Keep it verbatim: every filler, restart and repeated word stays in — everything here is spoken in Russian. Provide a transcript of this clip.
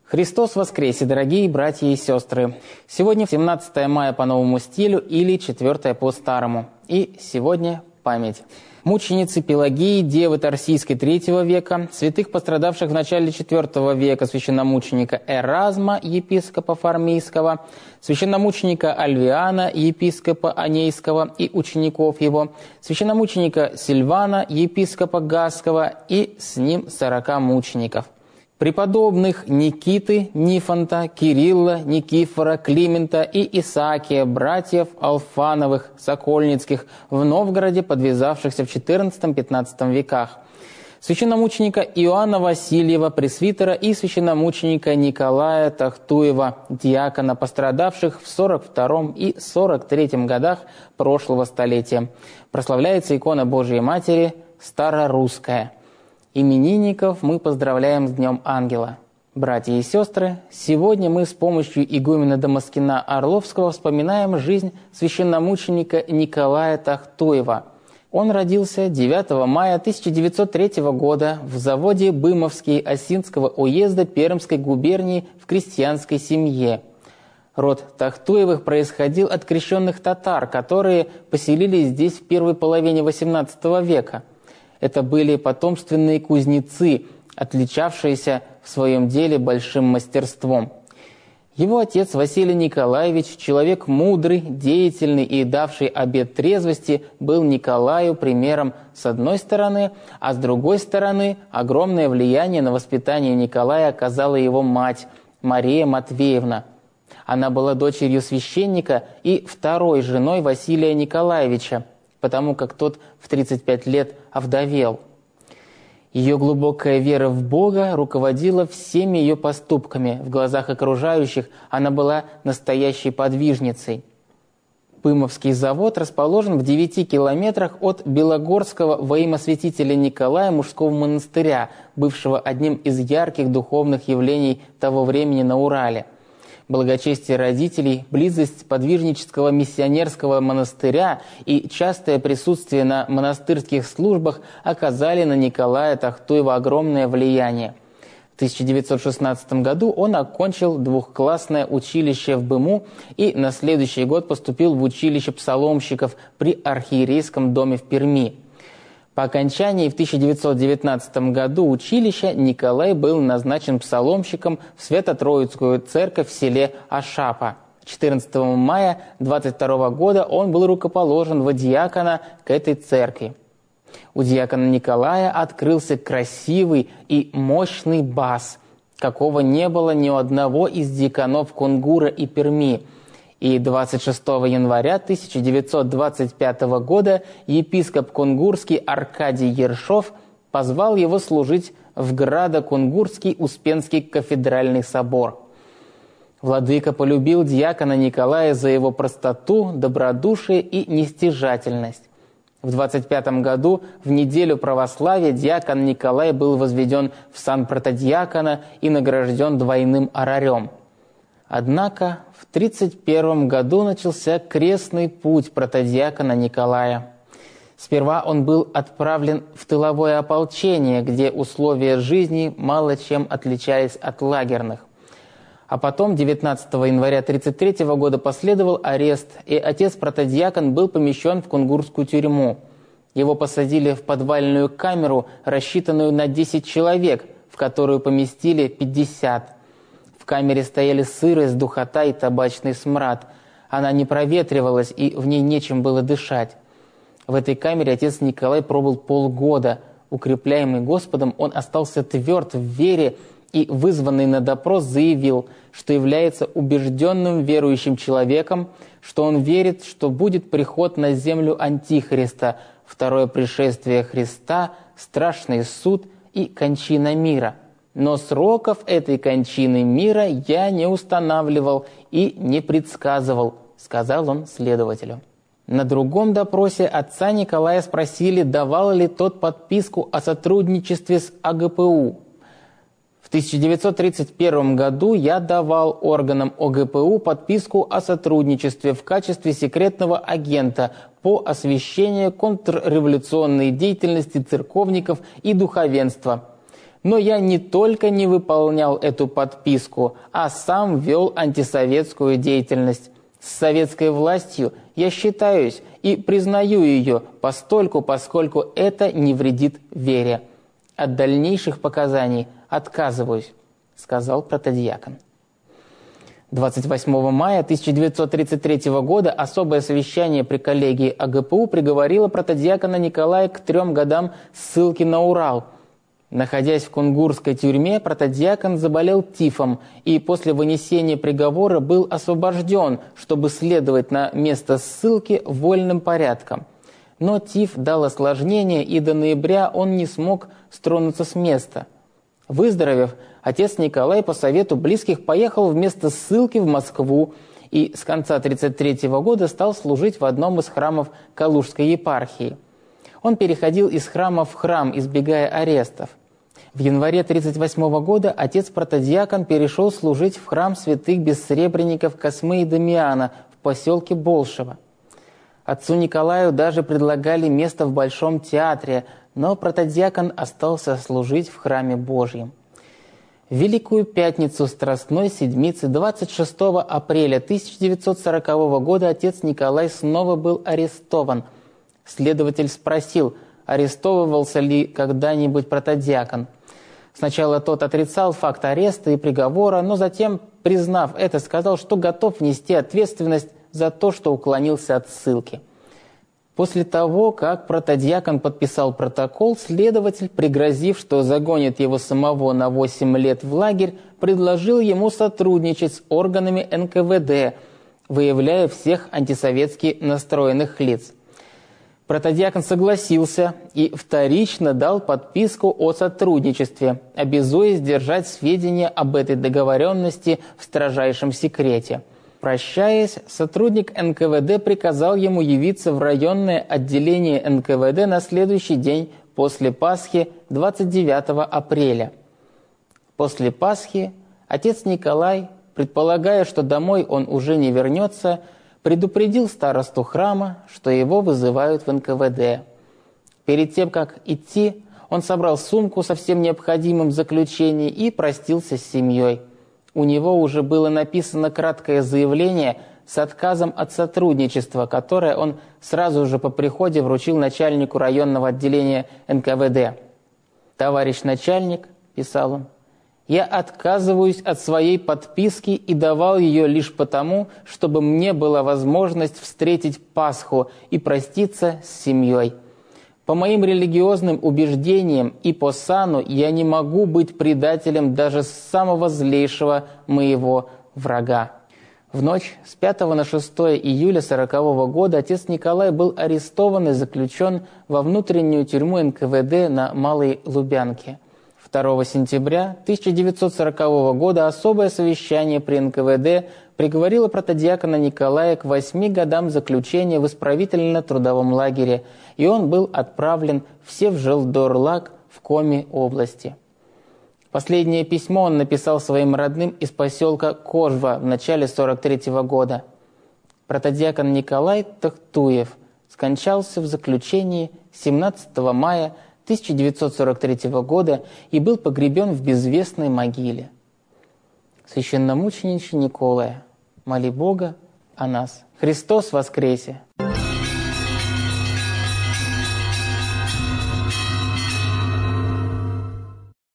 Христос воскресе, дорогие братья и сестры! Сегодня семнадцатое мая по новому стилю или четвёртое по старому. И сегодня память. Мученицы Пелагии, девы Тарсийской третьего века, святых, пострадавших в начале четвёртого века, священномученика Эразма, епископа Фармийского, священномученика Альвиана, епископа Анейского и учеников его, священномученика Сильвана, епископа Гасского и с ним сорока мучеников. Преподобных Никиты, Нифонта, Кирилла, Никифора, Климента и Исаакия, братьев Алфановых, Сокольницких, в Новгороде, подвязавшихся в четырнадцатом-пятнадцатом веках, священномученика Иоанна Васильева, пресвитера, и священномученика Николая Тахтуева, диакона, пострадавших в сорок втором и сорок третьем годах прошлого столетия. Прославляется икона Божией Матери старорусская. Именинников мы поздравляем с Днем Ангела. Братья и сестры, сегодня мы с помощью игумена Дамаскина Орловского вспоминаем жизнь священномученика Николая Тахтуева. Он родился девятого мая тысяча девятьсот третьего года в заводе Бымовский Осинского уезда Пермской губернии в крестьянской семье. Род Тахтуевых происходил от крещенных татар, которые поселились здесь в первой половине восемнадцатого века. Это были потомственные кузнецы, отличавшиеся в своем деле большим мастерством. Его отец Василий Николаевич, человек мудрый, деятельный и давший обет трезвости, был Николаю примером с одной стороны, а с другой стороны огромное влияние на воспитание Николая оказала его мать Мария Матвеевна. Она была дочерью священника и второй женой Василия Николаевича, потому как тот в тридцать пять лет овдовел. Ее глубокая вера в Бога руководила всеми ее поступками. В глазах окружающих она была настоящей подвижницей. Бымовский завод расположен в девяти километрах от Белогорского воимосвятителя Николая мужского монастыря, бывшего одним из ярких духовных явлений того времени на Урале. Благочестие родителей, близость подвижнического миссионерского монастыря и частое присутствие на монастырских службах оказали на Николая Тахтуева огромное влияние. В тысяча девятьсот шестнадцатом году он окончил двухклассное училище в Быму и на следующий год поступил в училище псаломщиков при архиерейском доме в Перми. По окончании в тысяча девятьсот девятнадцатом году училища Николай был назначен псаломщиком в Свято-Троицкую церковь в селе Ашапа. четырнадцатого мая двадцать второго года он был рукоположен во диакона к этой церкви. У диакона Николая открылся красивый и мощный бас, какого не было ни у одного из диаконов Кунгура и Перми. И двадцать шестого января тысяча девятьсот двадцать пятого года епископ кунгурский Аркадий Ершов позвал его служить в Градо-Кунгурский Успенский кафедральный собор. Владыка полюбил диакона Николая за его простоту, добродушие и нестяжательность. В двадцать пятом году, в неделю православия, диакон Николай был возведен в сан протодиакона и награжден двойным орарем. Однако в тридцать первом году начался крестный путь протодиакона Николая. Сперва он был отправлен в тыловое ополчение, где условия жизни мало чем отличались от лагерных. А потом, девятнадцатого января тридцать третьего года, последовал арест, и отец-протодиакон был помещен в кунгурскую тюрьму. Его посадили в подвальную камеру, рассчитанную на десять человек, в которую поместили пятьдесят. В камере стояли сырость, духота и табачный смрад. Она не проветривалась, и в ней нечем было дышать. В этой камере отец Николай пробыл полгода. Укрепляемый Господом, он остался тверд в вере и, вызванный на допрос, заявил, что является убежденным верующим человеком, что он верит, что будет приход на землю Антихриста, второе пришествие Христа, страшный суд и кончина мира. Но сроков этой кончины мира я не устанавливал и не предсказывал, сказал он следователю. На другом допросе отца Николая спросили, давал ли тот подписку о сотрудничестве с А Гэ Пэ У. В тысяча девятьсот тридцать первом году я давал органам О Гэ Пэ У подписку о сотрудничестве в качестве секретного агента по освещению контрреволюционной деятельности церковников и духовенства. Но я не только не выполнял эту подписку, а сам вел антисоветскую деятельность. С советской властью я считаюсь и признаю ее постольку, поскольку это не вредит вере. От дальнейших показаний отказываюсь», — сказал протодиакон. двадцать восьмого мая тысяча девятьсот тридцать третьего года особое совещание при коллегии А Гэ Пэ У приговорило протодиакона Николая к трем годам ссылки на Урал. Находясь в кунгурской тюрьме, протодиакон заболел тифом и после вынесения приговора был освобожден, чтобы следовать на место ссылки вольным порядком. Но тиф дал осложнение, и до ноября он не смог стронуться с места. Выздоровев, отец Николай по совету близких поехал вместо ссылки в Москву и с конца тысяча девятьсот тридцать третьего года стал служить в одном из храмов Калужской епархии. Он переходил из храма в храм, избегая арестов. В январе тысяча девятьсот тридцать восьмого года отец-протодиакон перешел служить в храм святых бессребренников Космы и Дамиана в поселке Болшево. Отцу Николаю даже предлагали место в Большом театре, но протодиакон остался служить в храме Божьем. В Великую Пятницу Страстной Седмицы двадцать шестого апреля тысяча девятьсот сорокового года отец Николай снова был арестован. Следователь спросил, арестовывался ли когда-нибудь протодиакон. Сначала тот отрицал факт ареста и приговора, но затем, признав это, сказал, что готов нести ответственность за то, что уклонился от ссылки. После того, как протодиакон подписал протокол, следователь, пригрозив, что загонит его самого на восемь лет в лагерь, предложил ему сотрудничать с органами эн ка вэ дэ, выявляя всех антисоветски настроенных лиц. Протодиакон согласился и вторично дал подписку о сотрудничестве, обязуясь держать сведения об этой договоренности в строжайшем секрете. Прощаясь, сотрудник эн ка вэ дэ приказал ему явиться в районное отделение эн ка вэ дэ на следующий день после Пасхи, двадцать девятого апреля. После Пасхи отец Николай, предполагая, что домой он уже не вернется, предупредил старосту храма, что его вызывают в эн ка вэ дэ. Перед тем, как идти, он собрал сумку со всем необходимым в заключении и простился с семьей. У него уже было написано краткое заявление с отказом от сотрудничества, которое он сразу же по приходе вручил начальнику районного отделения эн ка вэ дэ. «Товарищ начальник», – писал он, – «я отказываюсь от своей подписки и давал ее лишь потому, чтобы мне была возможность встретить Пасху и проститься с семьей. По моим религиозным убеждениям и по сану я не могу быть предателем даже самого злейшего моего врага». В ночь с пятого на шестое июля сорокового года отец Николай был арестован и заключен во внутреннюю тюрьму эн ка вэ дэ на Малой Лубянке. второго сентября тысяча девятьсот сорокового года особое совещание при эн ка вэ дэ приговорило протодиакона Николая к восьми годам заключения в исправительно-трудовом лагере, и он был отправлен в Севжелдорлаг в Коми области. Последнее письмо он написал своим родным из поселка Кожва в начале сорок третьего года. Протодиакон Николай Тахтуев скончался в заключении семнадцатого мая тысяча девятьсот сорок третьего года и был погребен в безвестной могиле. Священномучениче Николая, моли Бога о нас. Христос воскресе!